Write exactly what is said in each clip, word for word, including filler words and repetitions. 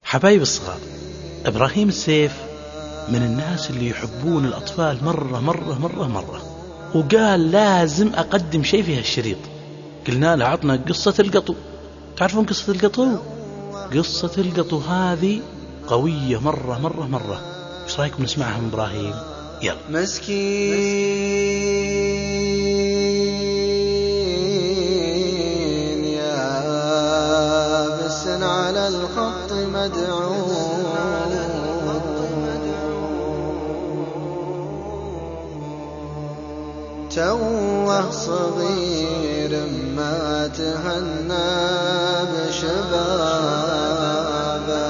حبايب الصغار، إبراهيم السيف من الناس اللي يحبون الأطفال مرة مرة مرة مرة، وقال لازم أقدم شيء في هالشريط. قلنا له عطنا قصة القطو. تعرفون قصة القطو؟ قصة القطو هذه قوية مرة مرة مرة. إيش رأيكم نسمعها من إبراهيم؟ يلا. مسكين يابس على الخط مدعو، توه صغير ما تهنى بشبابه،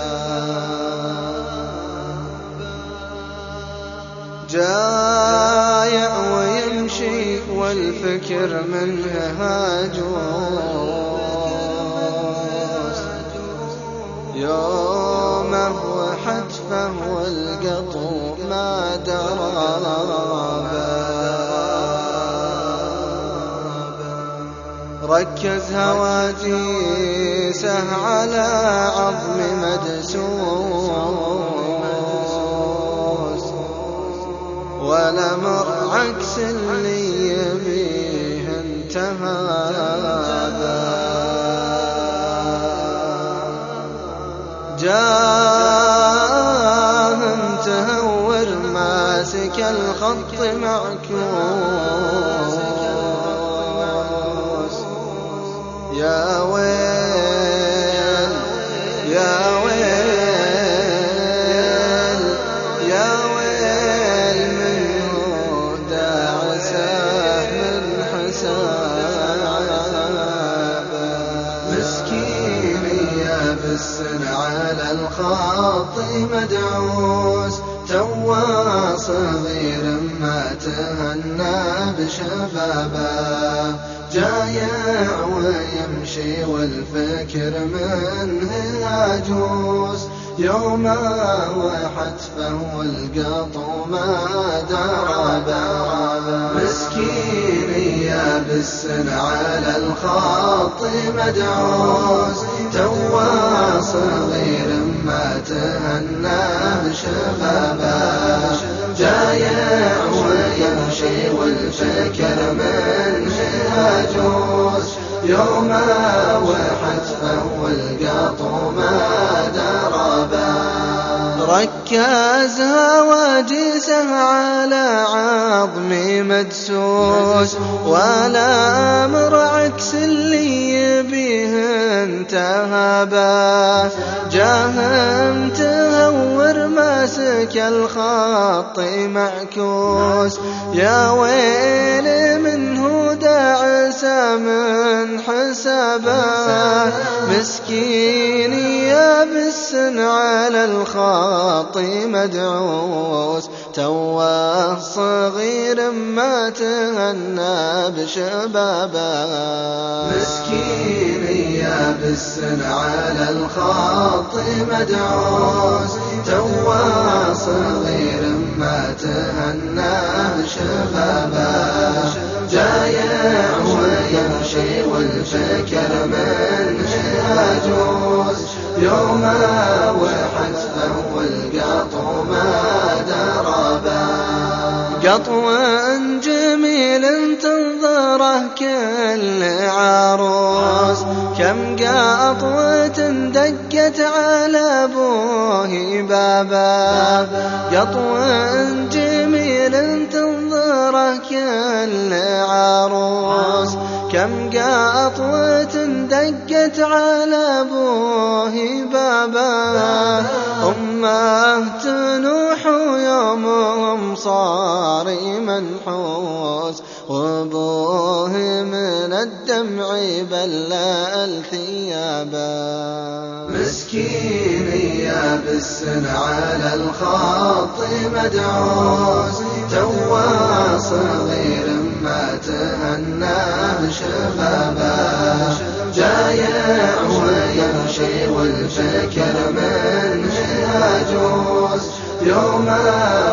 جايع ويمشي والفكر منه هاجوس، يومه وحتفه والقطو ما درابه، ركز هواجيسه على عظم مدسوس، والأمر عكس اللي يبيه انتهى. جاه متهور ماسك الخط معكوس، يا ويل يا ويل يا ويل منه داعسه من حسابه، مسكين يابس على الخط مدعوس، توه صغير ما تهنى بشبابه، جايع ويمشي والفكر منه يجوز، يومه وحتفه والقطو ما دربه، مسكين يابس على الخط مدعوس، توه صغير ما تهنى بشبابه، جايع ويمشي والفكر منه يجوز، يومه وحتفه والقطو ما دربه، ركز هواجسه على عظم مدسوس، والأمر عكس اللي يبيه انتهبه، جاه متهور ماسك الخط معكوس، يا ويل منه داعس من حسابه، مسكين يابس على الخط مدعوس، توه صغير ما تهنى بشبابه، مسكين يابس على الخط مدعوس، توه صغير ما تهنى بشبابه، جايع ويمشي والفكر منه يجوز، يومه وحتفه والقطو ما دربه، قطو جميل تنظره كل عروس، كم قطوة دقت على ابوه بابه، قطو جميل تنظره كل عروس، كم قطوة دقت على ابوه بابه، أمه تنوح يومهم صاري منحوس، وابوه من الدمع بلى الثيابه، مسكين يابس على الخط مدعوس، توه صغير ما تهنى بشبابه، جايع ويمشي والفكر منه يجوز، يومه